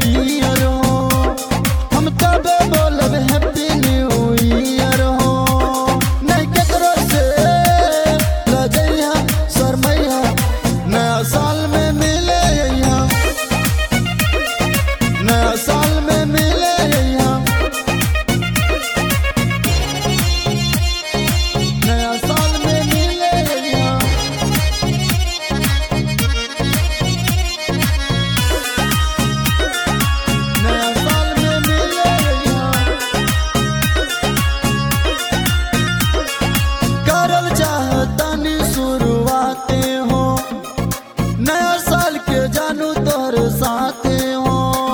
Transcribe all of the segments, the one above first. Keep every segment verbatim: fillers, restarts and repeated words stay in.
Year हो, हम तब बोलब हैप्पी न्यू ईयर हो। नहीं केकरो से लजैया शरमैया, नया साल में मिले यहाँ, नया साल में मिले यहाँ, नया साल में मिले यहाँ। नया साल में मिले यहाँ, करल चाहतानी शुरुआते हो, नया साल के जानू तोहर साथे हो।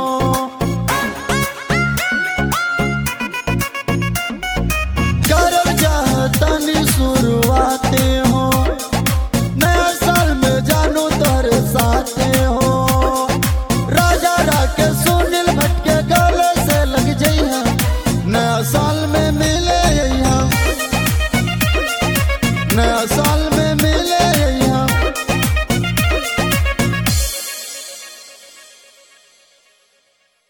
करल चाहतानी शुरुआते हो, नया साल में जानू तोहर साथे हो। राजा राके सुनील भट्ट के गले से लग जइहा, नया साल में